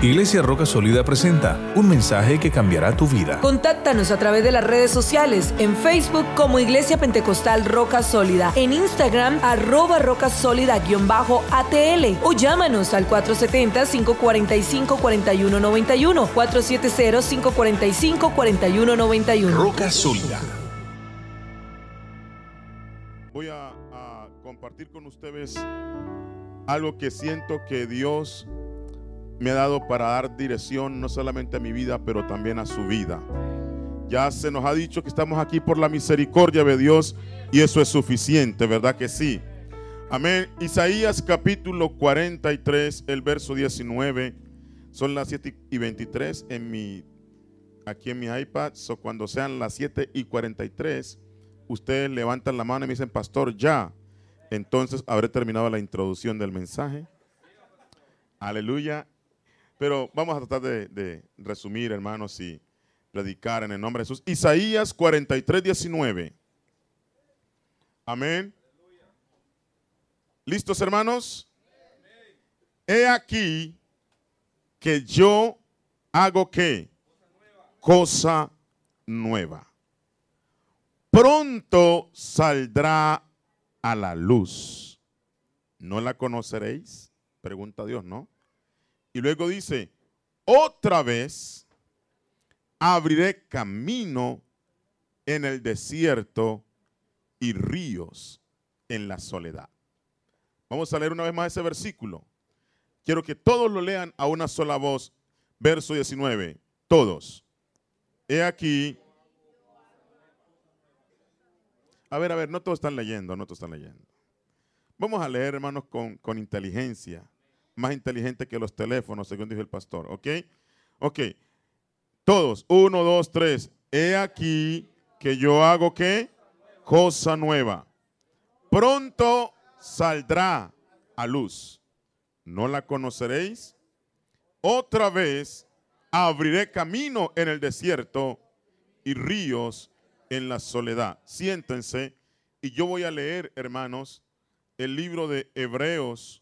Iglesia Roca Sólida presenta un mensaje que cambiará tu vida. Contáctanos a través de las redes sociales, en Facebook como Iglesia Pentecostal Roca Sólida, en Instagram @rocasólida_ATL o llámanos al 470-545-4191, 470-545-4191. Roca Sólida. Voy a compartir con ustedes algo que siento que Dios me ha dado para dar dirección no solamente a mi vida, pero también a su vida. Ya se nos ha dicho que estamos aquí por la misericordia de Dios y eso es suficiente, ¿verdad que sí? Amén. Isaías capítulo 43, el verso 19. Son las 7:23 aquí en mi iPad. Cuando sean las 7:43, ustedes levantan la mano y me dicen, pastor, ya. Entonces habré terminado la introducción del mensaje. Aleluya. Pero vamos a tratar de resumir, hermanos, y predicar en el nombre de Jesús. Isaías 43:19. Amén. ¿Listos, hermanos? He aquí que yo hago ¿qué? Cosa nueva. Pronto saldrá a la luz. ¿No la conoceréis? Pregunta Dios, ¿no? Y luego dice, otra vez abriré camino en el desierto y ríos en la soledad. Vamos a leer una vez más ese versículo. Quiero que todos lo lean a una sola voz. Verso 19. Todos. He aquí. A ver, no todos están leyendo, no todos están leyendo. Vamos a leer, hermanos, con inteligencia. Más inteligente que los teléfonos, según dijo el pastor. ¿Ok? Ok. Todos. 1, 2, 3. He aquí que yo hago ¿qué? Cosa nueva. Pronto saldrá a luz. ¿No la conoceréis? Otra vez abriré camino en el desierto y ríos en la soledad. Siéntense y yo voy a leer, hermanos, el libro de Hebreos,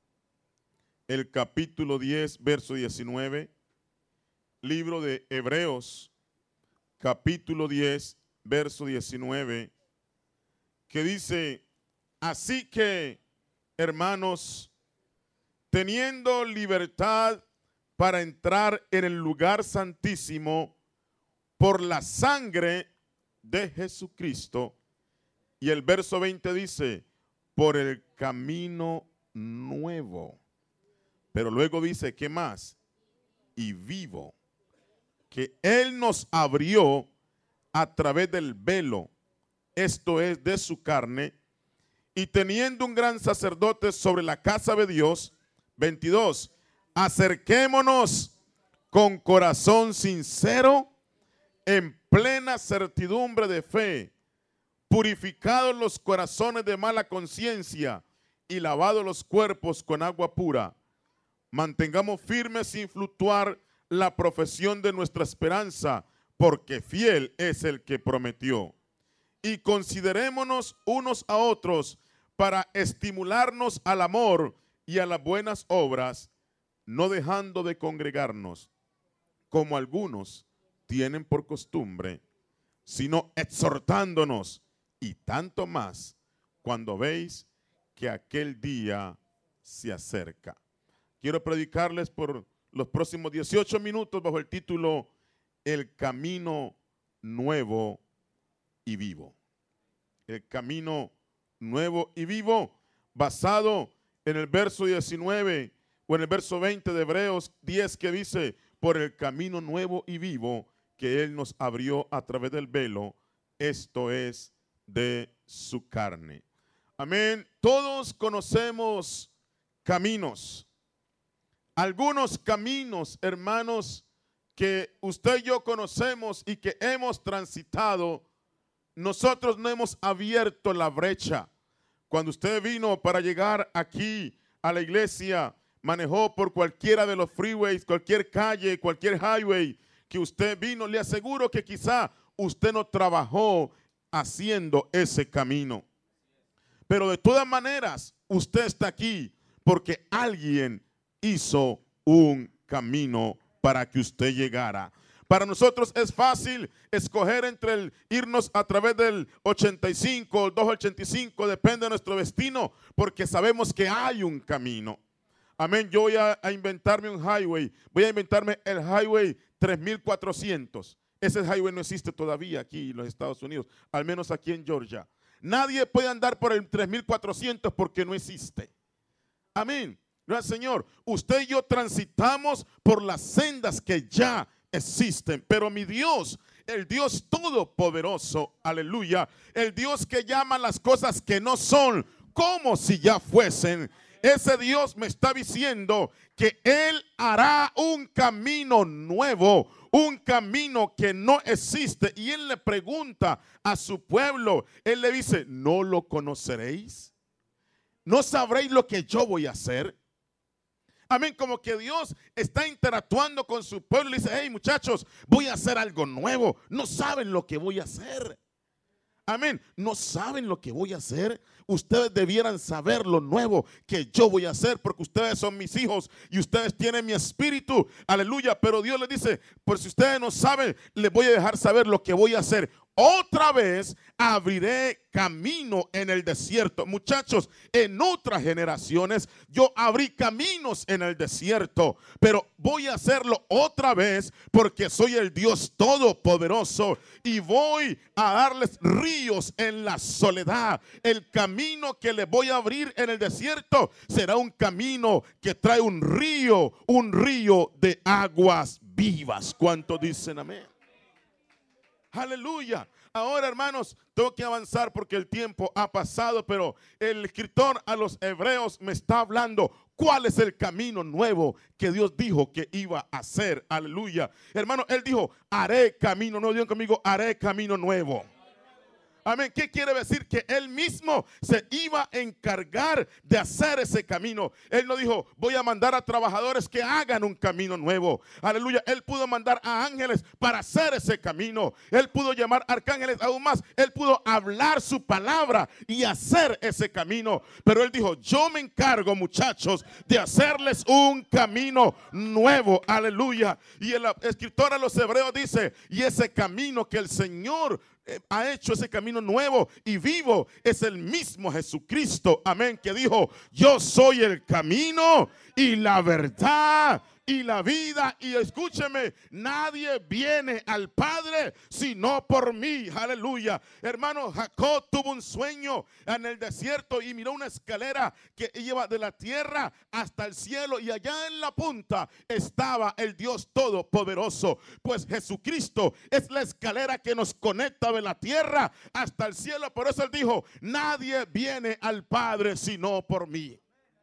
el capítulo 10, verso 19. Libro de Hebreos, capítulo 10, verso 19, que dice, así que, hermanos, teniendo libertad para entrar en el lugar santísimo por la sangre de Jesucristo. Y el verso 20 dice, por el camino nuevo. Pero luego dice, ¿qué más? Y vivo, que Él nos abrió a través del velo, esto es, de su carne, y teniendo un gran sacerdote sobre la casa de Dios. 22, acerquémonos con corazón sincero, en plena certidumbre de fe, purificados los corazones de mala conciencia y lavados los cuerpos con agua pura. Mantengamos firmes sin fluctuar la profesión de nuestra esperanza, porque fiel es el que prometió. Y considerémonos unos a otros para estimularnos al amor y a las buenas obras, no dejando de congregarnos, como algunos tienen por costumbre, sino exhortándonos, y tanto más cuando veis que aquel día se acerca. Quiero predicarles por los próximos 18 minutos bajo el título El camino nuevo y vivo. El camino nuevo y vivo, basado en el verso 19 o en el verso 20 de Hebreos 10, que dice, por el camino nuevo y vivo que Él nos abrió a través del velo, esto es, de su carne. Amén. Todos conocemos caminos. Algunos caminos, hermanos, que usted y yo conocemos y que hemos transitado, nosotros no hemos abierto la brecha. Cuando usted vino para llegar aquí a la iglesia, manejó por cualquiera de los freeways, cualquier calle, cualquier highway que usted vino, le aseguro que quizá usted no trabajó haciendo ese camino. Pero de todas maneras, usted está aquí porque alguien hizo un camino para que usted llegara. Para nosotros es fácil escoger entre irnos a través del 85 o 285, depende de nuestro destino, porque sabemos que hay un camino. Amén, yo voy a inventarme un highway, voy a inventarme el highway 3400. Ese highway no existe todavía aquí en los Estados Unidos, al menos aquí en Georgia. Nadie puede andar por el 3400 porque no existe. Amén. Gracias, Señor. Usted y yo transitamos por las sendas que ya existen, pero mi Dios, el Dios todopoderoso, aleluya, el Dios que llama las cosas que no son como si ya fuesen, ese Dios me está diciendo que Él hará un camino nuevo, un camino que no existe. Y Él le pregunta a su pueblo, Él le dice, ¿no lo conoceréis? ¿No sabréis lo que yo voy a hacer? Amén, como que Dios está interactuando con su pueblo y dice, hey muchachos, voy a hacer algo nuevo. No saben lo que voy a hacer. Amén, no saben lo que voy a hacer. Ustedes debieran saber lo nuevo que yo voy a hacer, porque ustedes son mis hijos y ustedes tienen mi espíritu. Aleluya, pero Dios les dice, por si ustedes no saben, les voy a dejar saber lo que voy a hacer. Otra vez abriré camino en el desierto. Muchachos, en otras generaciones yo abrí caminos en el desierto, pero voy a hacerlo otra vez porque soy el Dios todopoderoso y voy a darles ríos en la soledad. El camino que les voy a abrir en el desierto será un camino que trae un río de aguas vivas. ¿Cuántos dicen amén? Aleluya. Ahora, hermanos, tengo que avanzar porque el tiempo ha pasado, pero el escritor a los hebreos me está hablando cuál es el camino nuevo que Dios dijo que iba a hacer. Aleluya. Hermano, Él dijo, haré camino nuevo. Digan conmigo, haré camino nuevo. Amén. ¿Qué quiere decir? Que Él mismo se iba a encargar de hacer ese camino. Él no dijo, voy a mandar a trabajadores que hagan un camino nuevo. Aleluya. Él pudo mandar a ángeles para hacer ese camino. Él pudo llamar arcángeles aún más. Él pudo hablar su palabra y hacer ese camino. Pero Él dijo, yo me encargo, muchachos, de hacerles un camino nuevo. Aleluya. Y el escritor a los hebreos dice, y ese camino que el Señor ha hecho, ese camino nuevo y vivo, es el mismo Jesucristo, amén, que dijo, yo soy el camino y la verdad y la vida, y escúcheme, nadie viene al Padre sino por mí. Aleluya. Hermano, Jacob tuvo un sueño en el desierto y miró una escalera que lleva de la tierra hasta el cielo, y allá en la punta estaba el Dios todopoderoso. Pues Jesucristo es la escalera que nos conecta de la tierra hasta el cielo. Por eso Él dijo, nadie viene al Padre sino por mí.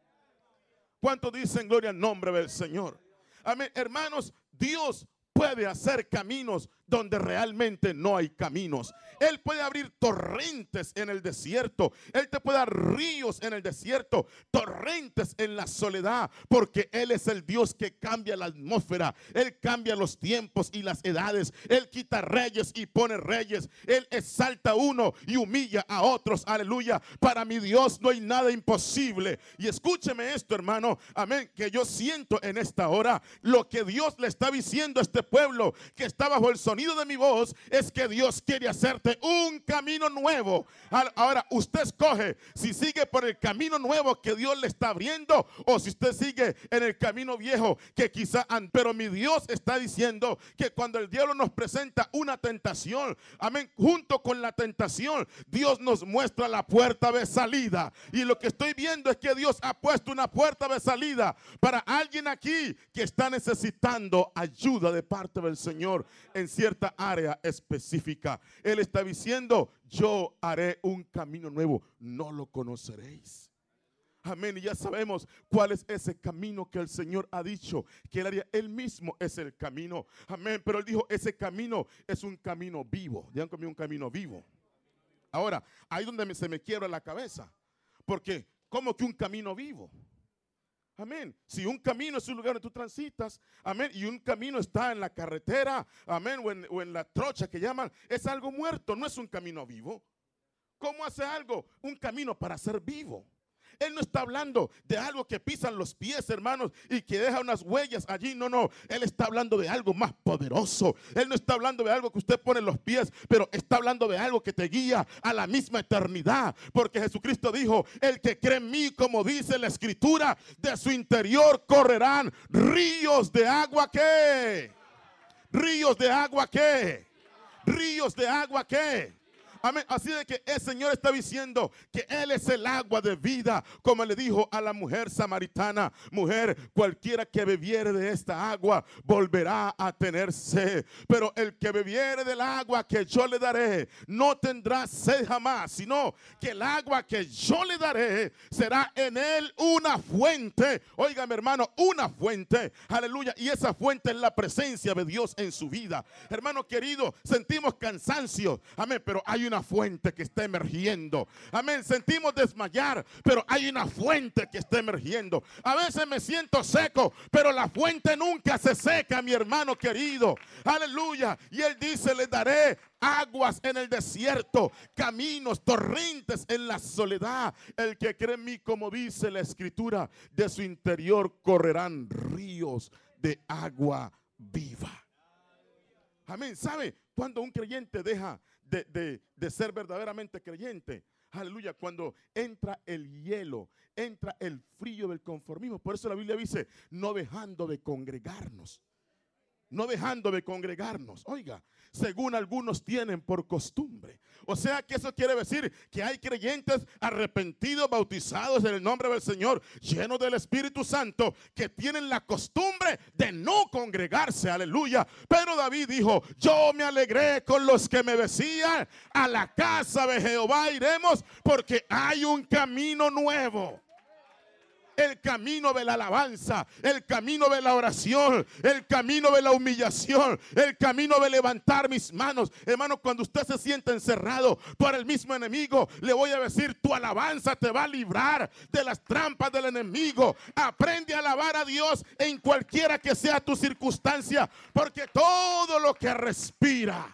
¿Cuántos dicen gloria al nombre del Señor? Amén. Hermanos, Dios puede hacer caminos donde realmente no hay caminos. Él puede abrir torrentes en el desierto. Él te puede dar ríos en el desierto, torrentes en la soledad, porque Él es el Dios que cambia la atmósfera. Él cambia los tiempos y las edades. Él quita reyes y pone reyes. Él exalta a uno y humilla a otros. Aleluya. Para mi Dios no hay nada imposible. Y escúcheme esto, hermano. Amén. Que yo siento en esta hora lo que Dios le está diciendo a este pueblo que está bajo el sonido de mi voz, es que Dios quiere hacerte un camino nuevo. Ahora usted escoge si sigue por el camino nuevo que Dios le está abriendo, o si usted sigue en el camino viejo que quizá, pero mi Dios está diciendo que cuando el diablo nos presenta una tentación, amén, junto con la tentación Dios nos muestra la puerta de salida, y lo que estoy viendo es que Dios ha puesto una puerta de salida para alguien aquí que está necesitando ayuda de parte del Señor en cierta área específica. Él está diciendo, yo haré un camino nuevo, no lo conoceréis. Amén. Y ya sabemos cuál es ese camino que el Señor ha dicho que Él haría. Él mismo es el camino. Amén. Pero Él dijo, ese camino es un camino vivo. Digan conmigo, un camino vivo. Ahora, ahí donde se me quiebra la cabeza. Porque, ¿cómo que un camino vivo? Amén. Si un camino es un lugar donde tú transitas, amén, y un camino está en la carretera, amén, o en la trocha que llaman, es algo muerto, no es un camino vivo. ¿Cómo hace algo? Un camino para ser vivo. Él no está hablando de algo que pisan los pies, hermanos, y que deja unas huellas allí. No, no. Él está hablando de algo más poderoso. Él no está hablando de algo que usted pone en los pies, pero está hablando de algo que te guía a la misma eternidad. Porque Jesucristo dijo: el que cree en mí, como dice la Escritura, de su interior correrán ríos de agua. ¿Qué? Ríos de agua. ¿Qué? Ríos de agua. ¿Qué? Amén. Así de que el Señor está diciendo que Él es el agua de vida, como le dijo a la mujer samaritana: mujer, cualquiera que bebiere de esta agua volverá a tener sed, pero el que bebiere del agua que yo le daré no tendrá sed jamás, sino que el agua que yo le daré será en él una fuente. Óigame, hermano, una fuente. Aleluya. Y esa fuente es la presencia de Dios en su vida. Hermano querido, sentimos cansancio, amén, pero hay una fuente que está emergiendo. Amén. Sentimos desmayar, pero hay una fuente que está emergiendo. A veces me siento seco, pero la fuente nunca se seca, mi hermano querido. Aleluya. Y Él dice: le daré aguas en el desierto, caminos, torrentes en la soledad. El que cree en mí, como dice la Escritura, de su interior correrán ríos de agua viva. Amén. ¿Sabe? Cuando un creyente deja de ser verdaderamente creyente, aleluya, cuando entra el hielo, entra el frío del conformismo. Por eso la Biblia dice: no dejando de congregarnos. No dejando de congregarnos. Oiga, según algunos tienen por costumbre. O sea que eso quiere decir que hay creyentes arrepentidos, bautizados en el nombre del Señor, llenos del Espíritu Santo, que tienen la costumbre de no congregarse. Aleluya. Pero David dijo: yo me alegré con los que me decían: a la casa de Jehová iremos, porque hay un camino nuevo. El camino de la alabanza, el camino de la oración, el camino de la humillación, el camino de levantar mis manos. Hermano, cuando usted se siente encerrado por el mismo enemigo, le voy a decir: tu alabanza te va a librar de las trampas del enemigo. Aprende a alabar a Dios en cualquiera que sea tu circunstancia, porque todo lo que respira,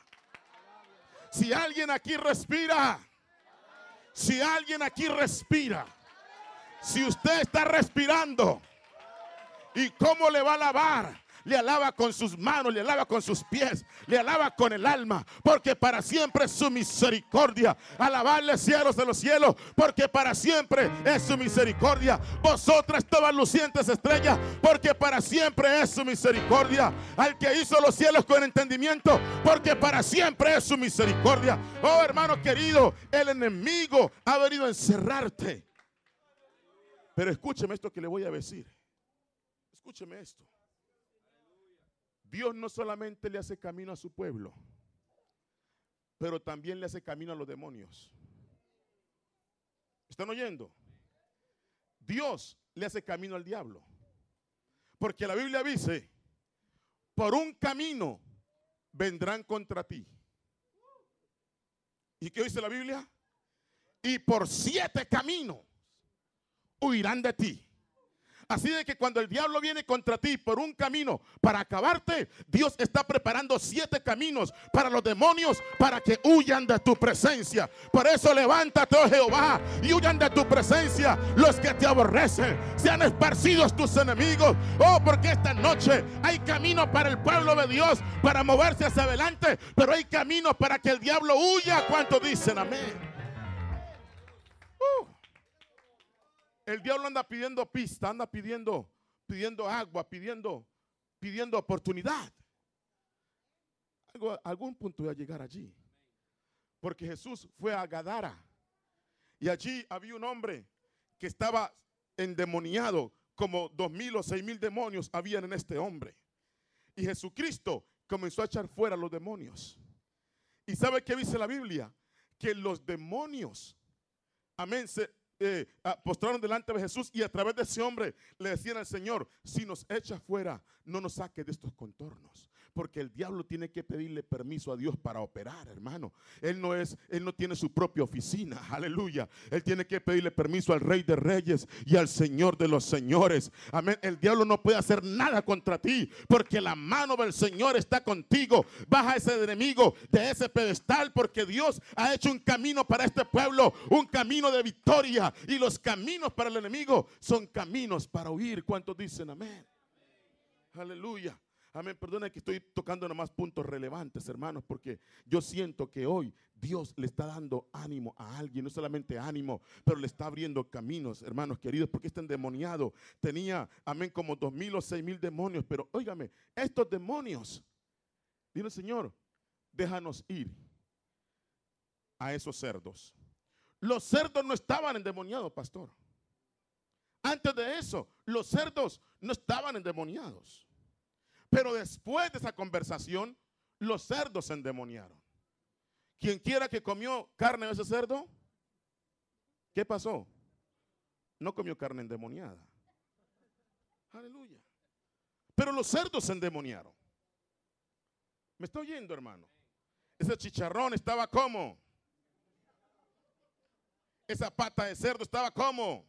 si alguien aquí respira, si alguien aquí respira, si usted está respirando, ¿y cómo le va a alabar? Le alaba con sus manos, le alaba con sus pies, le alaba con el alma, porque para siempre es su misericordia. Alabarle, cielos de los cielos, porque para siempre es su misericordia. Vosotras todas lucientes estrellas, porque para siempre es su misericordia. Al que hizo los cielos con entendimiento, porque para siempre es su misericordia. Oh, hermano querido, el enemigo ha venido a encerrarte. Pero escúcheme esto que le voy a decir. Escúcheme esto. Dios no solamente le hace camino a su pueblo, pero también le hace camino a los demonios. ¿Están oyendo? Dios le hace camino al diablo. Porque la Biblia dice: por un camino vendrán contra ti. ¿Y qué dice la Biblia? Y por 7 caminos huirán de ti. Así de que cuando el diablo viene contra ti por un camino para acabarte, Dios está preparando 7 caminos para los demonios, para que huyan de tu presencia. Por eso levántate, oh Jehová, y huyan de tu presencia los que te aborrecen. Sean esparcidos tus enemigos. Oh, porque esta noche hay camino para el pueblo de Dios para moverse hacia adelante, pero hay camino para que el diablo huya. ¿Cuántos dicen amén? El diablo anda pidiendo pista, anda pidiendo agua, pidiendo oportunidad. Algún punto voy a llegar allí. Porque Jesús fue a Gadara y allí había un hombre que estaba endemoniado. Como 2,000 o 6,000 demonios habían en este hombre. Y Jesucristo comenzó a echar fuera los demonios. ¿Y sabe qué dice la Biblia? Que los demonios, amén, se postraron delante de Jesús, y a través de ese hombre le decían al Señor: si nos echa fuera, no nos saque de estos contornos. Porque el diablo tiene que pedirle permiso a Dios para operar, hermano. Él no tiene su propia oficina, aleluya. Él tiene que pedirle permiso al Rey de Reyes y al Señor de los Señores. Amén. El diablo no puede hacer nada contra ti, porque la mano del Señor está contigo. Baja ese enemigo de ese pedestal, porque Dios ha hecho un camino para este pueblo, un camino de victoria. vida y los caminos para el enemigo son caminos para huir. ¿Cuántos dicen amén? Aleluya. Amén. Perdona que estoy tocando nomás puntos relevantes, hermanos, porque yo siento que hoy Dios le está dando ánimo a alguien, no solamente ánimo, pero le está abriendo caminos, hermanos queridos, porque este endemoniado tenía, amén, como 2,000 o 6,000 demonios, pero óigame, estos demonios, dice el Señor, déjanos ir a esos cerdos. Los cerdos no estaban endemoniados, pastor. Antes de eso, los cerdos no estaban endemoniados. Pero después de esa conversación, los cerdos se endemoniaron. Quien quiera que comió carne de ese cerdo, ¿qué pasó? No comió carne endemoniada. Aleluya. Pero los cerdos se endemoniaron. ¿Me está oyendo, hermano? Ese chicharrón estaba como. Esa pata de cerdo estaba como.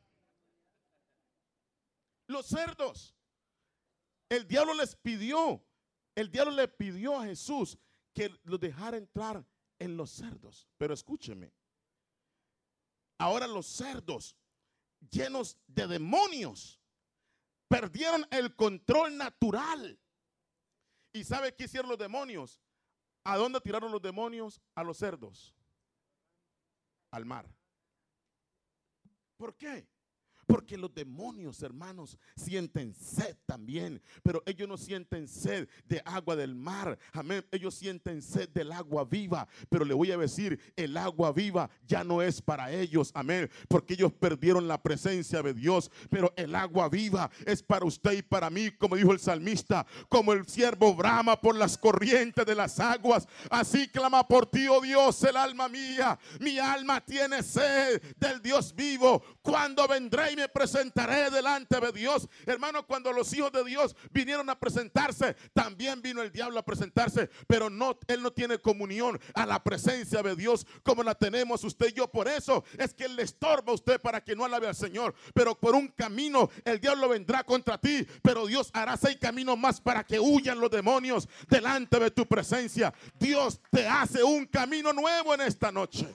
Los cerdos. El diablo le pidió a Jesús que los dejara entrar en los cerdos. Pero escúcheme, ahora los cerdos llenos de demonios perdieron el control natural. ¿Y sabe qué hicieron los demonios? ¿A dónde tiraron los demonios a los cerdos? Al mar. ¿Por qué? Porque los demonios, hermanos, sienten sed también, pero ellos no sienten sed de agua del mar, amén, ellos sienten sed del agua viva, pero le voy a decir, el agua viva ya no es para ellos, amén, porque ellos perdieron la presencia de Dios, pero el agua viva es para usted y para mí, como dijo el salmista, como el siervo brama por las corrientes de las aguas, así clama por ti, oh Dios, el alma mía, mi alma tiene sed del Dios vivo. ¿Cuándo vendré y me presentaré delante de Dios? Hermano, cuando los hijos de Dios vinieron a presentarse, también vino el diablo a presentarse, pero no, él no tiene comunión a la presencia de Dios como la tenemos usted y yo. Por eso es que él le estorba a usted para que no alabe al Señor. Pero por un camino el diablo vendrá contra ti, pero Dios hará 6 caminos más para que huyan los demonios delante de tu presencia. Dios te hace un camino nuevo en esta noche.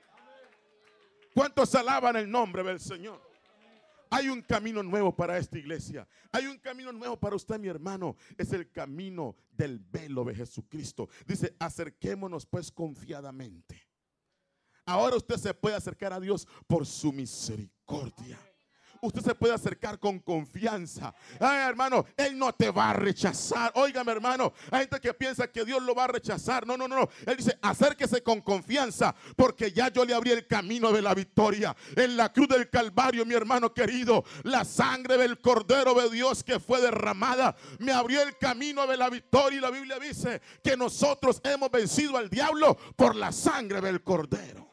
¿Cuántos alaban el nombre del Señor? Hay un camino nuevo para esta iglesia. Hay un camino nuevo para usted, mi hermano. Es el camino del velo de Jesucristo. Dice, acerquémonos pues confiadamente. Ahora usted se puede acercar a Dios por su misericordia. Usted se puede acercar con confianza. Ay, hermano, Él no te va a rechazar. Óigame, hermano, hay gente que piensa que Dios lo va a rechazar. No, no, no. Él dice, acérquese con confianza, porque ya yo le abrí el camino de la victoria. En la cruz del Calvario, mi hermano querido, la sangre del Cordero de Dios que fue derramada me abrió el camino de la victoria. Y la Biblia dice que nosotros hemos vencido al diablo por la sangre del Cordero.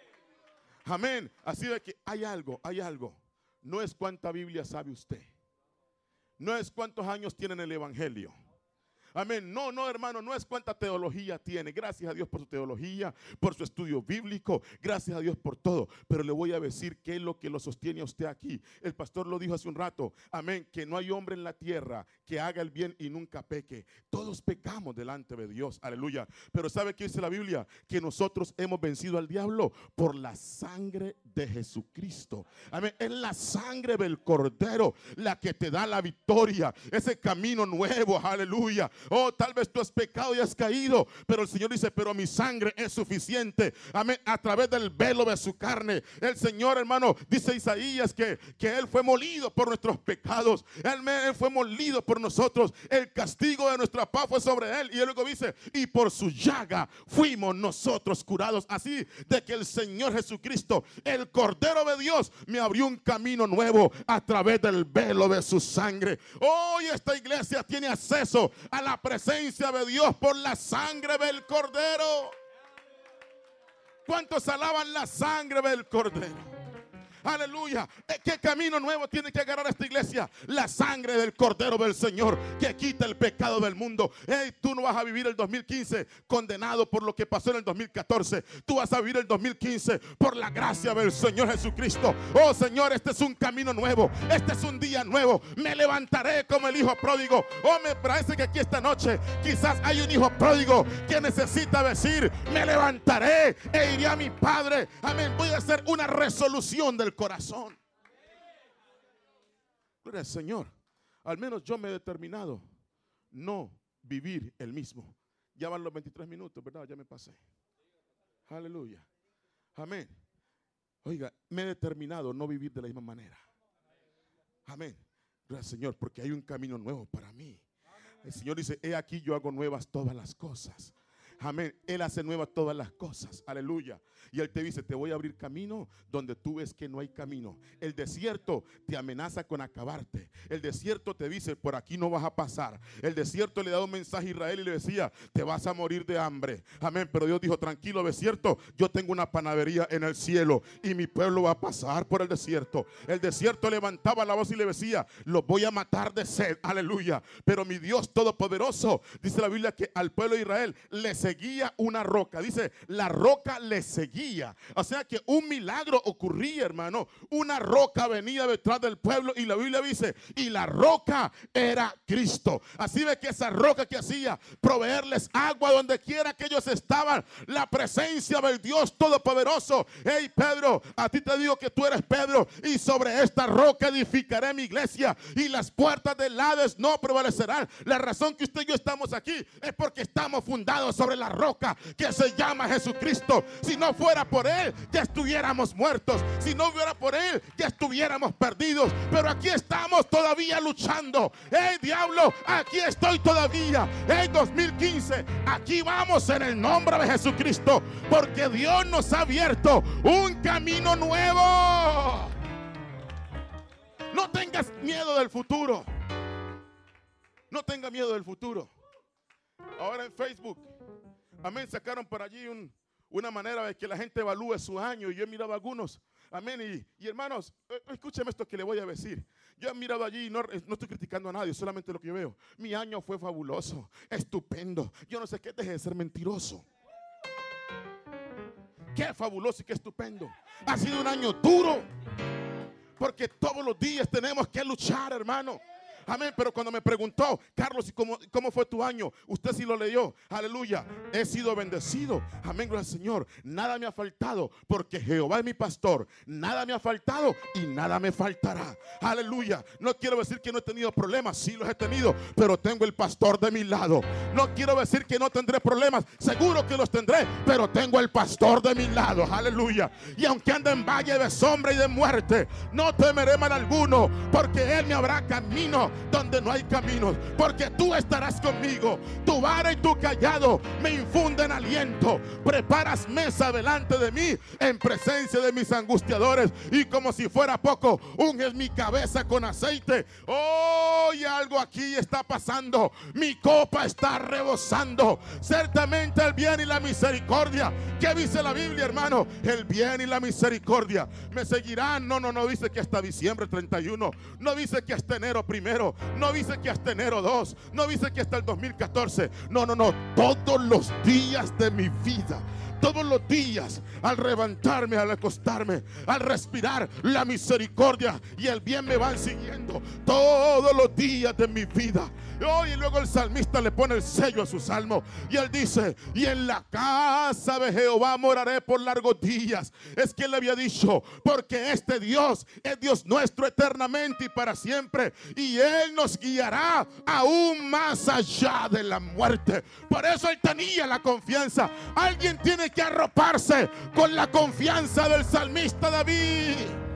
Amén. Así de que hay algo. No es cuánta Biblia sabe usted. No es cuántos años tiene en el Evangelio. Amén. No, hermano, no es cuánta teología tiene. Gracias a Dios por su teología, por su estudio bíblico. Gracias a Dios por todo. Pero le voy a decir qué es lo que lo sostiene a usted aquí. El pastor lo dijo hace un rato. Amén. Que no hay hombre en la tierra que haga el bien y nunca peque. Todos pecamos delante de Dios. Aleluya. Pero ¿sabe qué dice la Biblia? Que nosotros hemos vencido al diablo por la sangre de Jesucristo. Amén. Es la sangre del Cordero la que te da la victoria. Ese camino nuevo. Aleluya. Oh, tal vez tú has pecado y has caído, pero el Señor dice, pero mi sangre es suficiente. Amén. A través del velo de su carne. El Señor, hermano, dice Isaías que Él fue molido por nuestros pecados. Él fue molido por nosotros. El castigo de nuestra paz fue sobre Él. Y Él luego dice, y por su llaga fuimos nosotros curados. Así de que el Señor Jesucristo, el Cordero de Dios, me abrió un camino nuevo a través del velo de su sangre. Hoy esta iglesia tiene acceso a la presencia de Dios por la sangre del Cordero. ¿Cuántos alaban la sangre del Cordero? Aleluya. ¿Qué camino nuevo tiene que agarrar esta iglesia? La sangre del Cordero del Señor que quita el pecado del mundo. Tú no vas a vivir el 2015 condenado por lo que pasó en el 2014. Tú vas a vivir el 2015 por la gracia del Señor Jesucristo. Oh Señor, este es un camino nuevo. Este es un día nuevo. Me levantaré como el hijo pródigo. Oh, me parece que aquí esta noche quizás hay un hijo pródigo que necesita decir, me levantaré e iré a mi padre. Amén. Voy a hacer una resolución del el corazón. Gloria al Señor. Al menos yo me he determinado no vivir el mismo. Ya van los 23 minutos, ¿verdad? Ya me pasé. Aleluya. Amén. Oiga, me he determinado no vivir de la misma manera. Amén. Gracias, Señor, porque hay un camino nuevo para mí. El Señor dice, he aquí yo hago nuevas todas las cosas. Amén. Él hace nuevas todas las cosas. Aleluya. Y Él te dice, te voy a abrir camino donde tú ves que no hay camino. El desierto te amenaza con acabarte. El desierto te dice, por aquí no vas a pasar. El desierto le da un mensaje a Israel y le decía, te vas a morir de hambre. Amén. Pero Dios dijo, tranquilo desierto, yo tengo una panadería en el cielo y mi pueblo va a pasar por el desierto. El desierto levantaba la voz y le decía, los voy a matar de sed. Aleluya. Pero mi Dios todopoderoso, dice la Biblia, que al pueblo de Israel le seguía una roca. Dice, la roca le seguía. O sea que un milagro ocurría, hermano. Una roca venía detrás del pueblo y la Biblia dice, y la roca era Cristo. Así ve que esa roca que hacía proveerles agua donde quiera que ellos estaban. La presencia del Dios todopoderoso. Hey Pedro, a ti te digo que tú eres Pedro y sobre esta roca edificaré mi iglesia y las puertas del Hades no prevalecerán. La razón que usted y yo estamos aquí es porque estamos fundados sobre la roca que se llama Jesucristo. Si no fuera por Él, ya estuviéramos muertos. Si no fuera por Él, ya estuviéramos perdidos. Pero aquí estamos todavía luchando. ¡Hey, diablo! Aquí estoy todavía. ¡Hey, 2015! Aquí vamos en el nombre de Jesucristo. Porque Dios nos ha abierto un camino nuevo. No tengas miedo del futuro. No tenga miedo del futuro. Ahora en Facebook, amén, sacaron por allí una manera de que la gente evalúe su año. Y yo he mirado algunos, amén. Y hermanos, escúcheme esto que le voy a decir. Yo he mirado allí y no estoy criticando a nadie, solamente lo que yo veo. Mi año fue fabuloso, estupendo. Yo no sé qué, deje de ser mentiroso. Qué fabuloso y qué estupendo. Ha sido un año duro, porque todos los días tenemos que luchar, hermano. Amén, pero cuando me preguntó, Carlos, ¿y cómo fue tu año? Usted sí lo leyó, aleluya. He sido bendecido, amén, gracias al Señor. Nada me ha faltado, porque Jehová es mi pastor. Nada me ha faltado y nada me faltará, aleluya. No quiero decir que no he tenido problemas, sí los he tenido, pero tengo el pastor de mi lado. No quiero decir que no tendré problemas, seguro que los tendré, pero tengo el pastor de mi lado, aleluya. Y aunque ande en valle de sombra y de muerte, no temeré mal alguno, porque Él me habrá camino donde no hay caminos, porque tú estarás conmigo. Tu vara y tu callado me infunden aliento. Preparas mesa delante de mí en presencia de mis angustiadores, y como si fuera poco, unges mi cabeza con aceite. Oh, y algo aquí está pasando. Mi copa está rebosando. Ciertamente el bien y la misericordia. ¿Qué dice la Biblia, hermano? El bien y la misericordia me seguirán. No dice que hasta diciembre 31. No dice que hasta enero 1. No dice que hasta enero 2. No dice que hasta el 2014. No. Todos los días de mi vida. Todos los días, al levantarme, al acostarme, al respirar, la misericordia y el bien me van siguiendo todos los días de mi vida. Y luego el salmista le pone el sello a su salmo y él dice, y en la casa de Jehová moraré por largos días. Es que él había dicho, porque este Dios es Dios nuestro eternamente y para siempre, y Él nos guiará aún más allá de la muerte. Por eso él tenía la confianza. Alguien tiene que arroparse con la confianza del salmista David.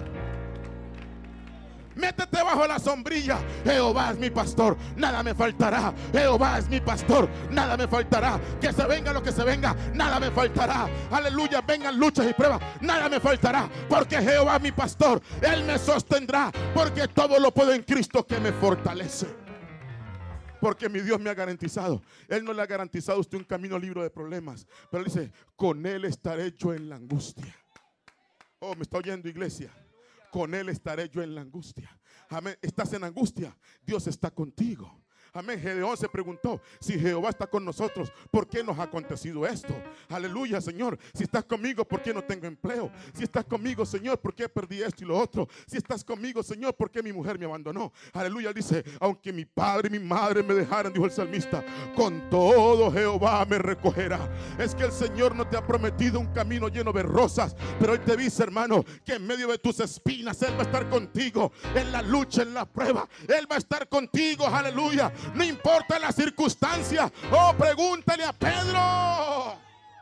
Métete bajo la sombrilla. Jehová es mi pastor, nada me faltará. Jehová es mi pastor, nada me faltará. Que se venga lo que se venga, nada me faltará. Aleluya, vengan luchas y pruebas, nada me faltará. Porque Jehová es mi pastor, Él me sostendrá. Porque todo lo puedo en Cristo que me fortalece. Porque mi Dios me ha garantizado. Él no le ha garantizado a usted un camino libre de problemas, pero Él dice, con Él estaré yo en la angustia. Oh, me está oyendo, iglesia. Con Él estaré yo en la angustia. Amén. Estás en angustia, Dios está contigo. Amén. Gedeón se preguntó: si Jehová está con nosotros, ¿por qué nos ha acontecido esto? Aleluya, Señor. Si estás conmigo, ¿por qué no tengo empleo? Si estás conmigo, Señor, ¿por qué perdí esto y lo otro? Si estás conmigo, Señor, ¿por qué mi mujer me abandonó? Aleluya. Él dice: aunque mi padre y mi madre me dejaran, dijo el salmista, con todo Jehová me recogerá. Es que el Señor no te ha prometido un camino lleno de rosas, pero Él te dice, hermano, que en medio de tus espinas Él va a estar contigo. En la lucha, en la prueba, Él va a estar contigo. Aleluya. No importa la circunstancia. Oh, pregúntale a Pedro.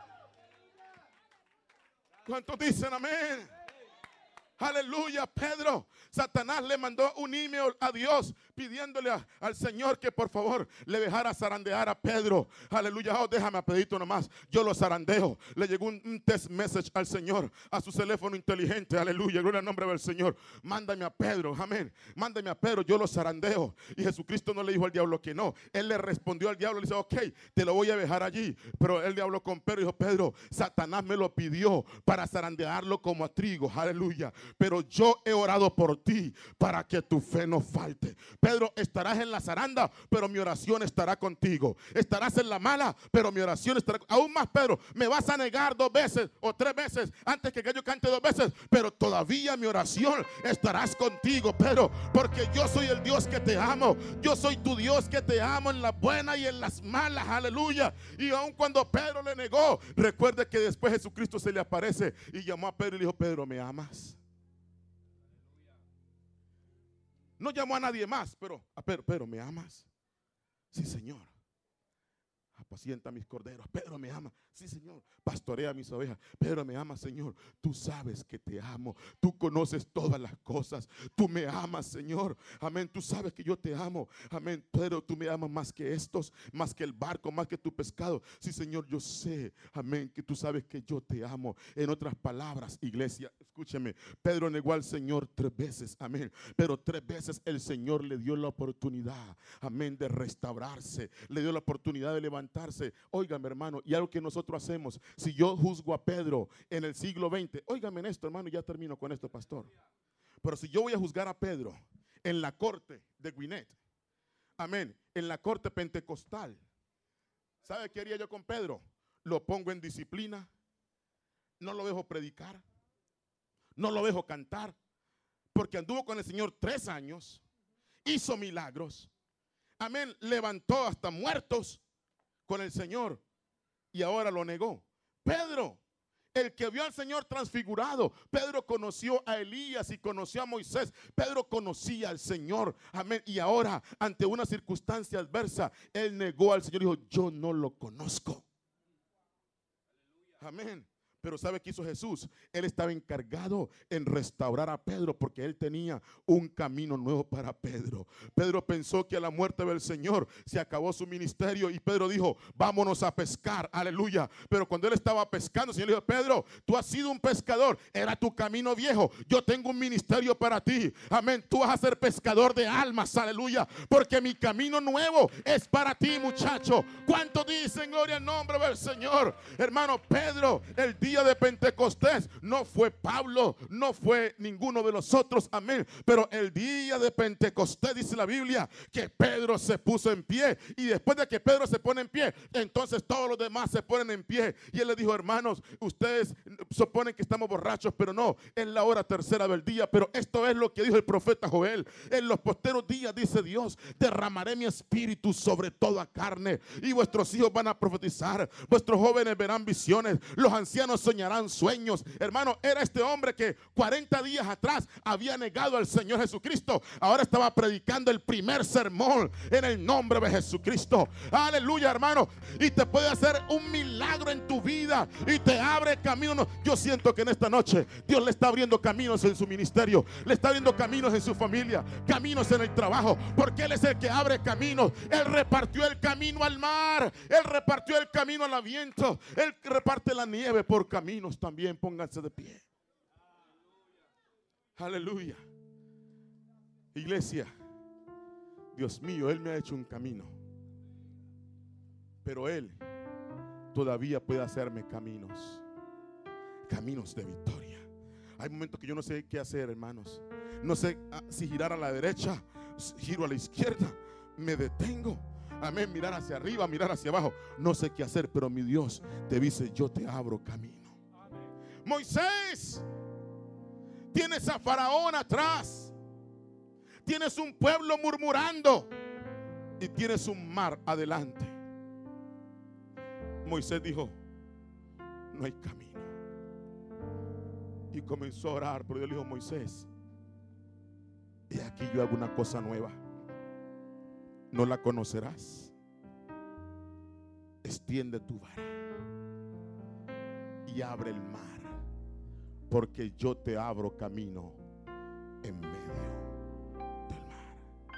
¿Cuántos dicen amén? Aleluya. Pedro, Satanás le mandó un email a Dios pidiéndole al Señor que por favor le dejara zarandear a Pedro. Aleluya. Oh, déjame a Pedrito nomás, yo lo zarandeo. Le llegó un text message al Señor a su teléfono inteligente. Aleluya, gloria al nombre del Señor. Mándame a Pedro, amén. Mándame a Pedro, yo lo zarandeo. Y Jesucristo no le dijo al diablo que no. Él le respondió al diablo, le dice: ok, te lo voy a dejar allí. Pero él le habló con Pedro y dijo: Pedro, Satanás me lo pidió para zarandearlo como a trigo. Aleluya. Pero yo he orado por ti para que tu fe no falte. Pedro, estarás en la zaranda, pero mi oración estará contigo. Estarás en la mala, pero mi oración estará. Aún más, Pedro, me vas a negar 2 veces o 3 veces antes que yo cante 2 veces, pero todavía mi oración estarás contigo, Pedro, porque yo soy el Dios que te amo. Yo soy tu Dios que te amo en las buenas y en las malas. Aleluya. Y aun cuando Pedro le negó, recuerde que después Jesucristo se le aparece y llamó a Pedro y le dijo: Pedro, ¿me amas? No llamó a nadie más, pero a Pedro, ¿me amas? Sí, Señor. Apacienta mis corderos. Pedro, ¿me ama? Sí, Señor. Pastorea mis ovejas. Pedro, ¿me ama, Señor? Tú sabes que te amo. Tú conoces todas las cosas. Tú me amas, Señor. Amén. Tú sabes que yo te amo. Amén. Pedro, tú me amas más que estos, más que el barco, más que tu pescado. Sí, Señor, yo sé. Amén. Que tú sabes que yo te amo. En otras palabras, iglesia, escúcheme. Pedro negó al Señor 3 veces. Amén. Pero 3 veces el Señor le dio la oportunidad. Amén. De restaurarse. Le dio la oportunidad de levantarse. Óigame, hermano, y algo que nosotros hacemos, si yo juzgo a Pedro en el siglo XX, óigame en esto, hermano, y ya termino con esto, pastor. Pero si yo voy a juzgar a Pedro en la corte de Gwinnett, amén, en la corte pentecostal, ¿sabe qué haría yo con Pedro? Lo pongo en disciplina, no lo dejo predicar, no lo dejo cantar, porque anduvo con el Señor 3 años, hizo milagros, amén, levantó hasta muertos con el Señor y ahora lo negó. Pedro, el que vio al Señor transfigurado. Pedro conoció a Elías y conoció a Moisés. Pedro conocía al Señor, amén. Y ahora, ante una circunstancia adversa, él negó al Señor y dijo: yo no lo conozco. Amén. Pero ¿sabe qué hizo Jesús? Él estaba encargado en restaurar a Pedro, porque él tenía un camino nuevo para Pedro. Pedro pensó que a la muerte del Señor se acabó su ministerio y Pedro dijo: vámonos a pescar, aleluya. Pero cuando él estaba pescando, el Señor le dijo: Pedro, tú has sido un pescador, era tu camino viejo, yo tengo un ministerio para ti, amén. Tú vas a ser pescador de almas, aleluya, porque mi camino nuevo es para ti, muchacho. ¿Cuántos dicen gloria al nombre del Señor? Hermano, Pedro, el día de Pentecostés no fue Pablo, no fue ninguno de los otros, amén. Pero el día de Pentecostés dice la Biblia que Pedro se puso en pie, y después de que Pedro se pone en pie, entonces todos los demás se ponen en pie. Y él le dijo: hermanos, ustedes suponen que estamos borrachos, pero no, es la hora tercera del día. Pero esto es lo que dijo el profeta Joel: en los posteros días, dice Dios, derramaré mi espíritu sobre toda carne, y vuestros hijos van a profetizar, vuestros jóvenes verán visiones, los ancianos soñarán sueños. Hermano, era este hombre que 40 días atrás había negado al Señor Jesucristo. Ahora estaba predicando el primer sermón en el nombre de Jesucristo. Aleluya, hermano. Y te puede hacer un milagro en tu vida y te abre camino. Yo siento que en esta noche Dios le está abriendo caminos en su ministerio, le está abriendo caminos en su familia, caminos en el trabajo, porque Él es el que abre caminos. Él repartió el camino al mar, Él repartió el camino al viento, Él reparte la nieve por caminos también. Pónganse de pie. Aleluya. Iglesia, Dios mío, Él me ha hecho un camino, pero Él todavía puede hacerme caminos de victoria. Hay momentos que yo no sé qué hacer, hermanos. No sé si girar a la derecha, giro a la izquierda, me detengo. Amén, mirar hacia arriba, mirar hacia abajo. No sé qué hacer, pero mi Dios te dice, yo te abro camino. Moisés, tienes a Faraón atrás. Tienes un pueblo murmurando. Y tienes un mar adelante. Moisés dijo, no hay camino. Y comenzó a orar, pero Dios le dijo, Moisés, y aquí yo hago una cosa nueva. No la conocerás. Extiende tu vara y abre el mar, porque yo te abro camino en medio del mar.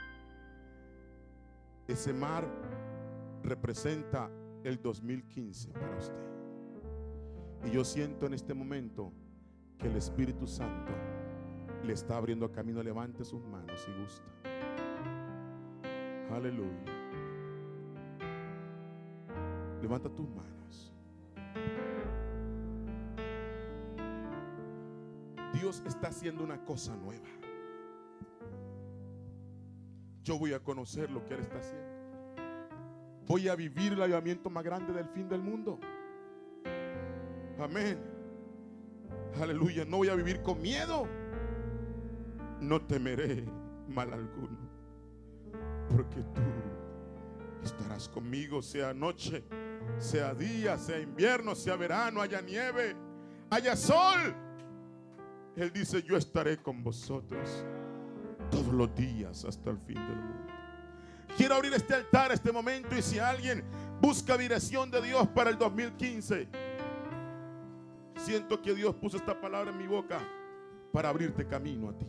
Ese mar representa el 2015 para usted. Y yo siento en este momento que el Espíritu Santo le está abriendo camino. Levante sus manos si gusta. Aleluya. Levanta tus manos. Dios está haciendo una cosa nueva. Yo voy a conocer lo que Él está haciendo. Voy a vivir el avivamiento más grande del fin del mundo. Amén. Aleluya. No voy a vivir con miedo. No temeré mal alguno, porque tú estarás conmigo, sea noche, sea día, sea invierno, sea verano, haya nieve, haya sol. Él dice, yo estaré con vosotros todos los días hasta el fin del mundo. Quiero abrir este altar este momento, y si alguien busca dirección de Dios para el 2015, siento que Dios puso esta palabra en mi boca para abrirte camino a ti.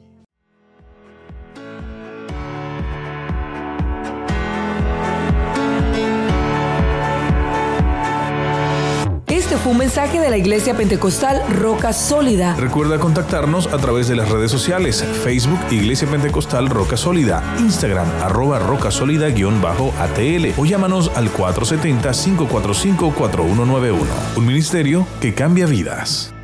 Este fue un mensaje de la Iglesia Pentecostal Roca Sólida. Recuerda contactarnos a través de las redes sociales: Facebook Iglesia Pentecostal Roca Sólida, Instagram @rocasólida_ATL, o llámanos al 470-545-4191. Un ministerio que cambia vidas.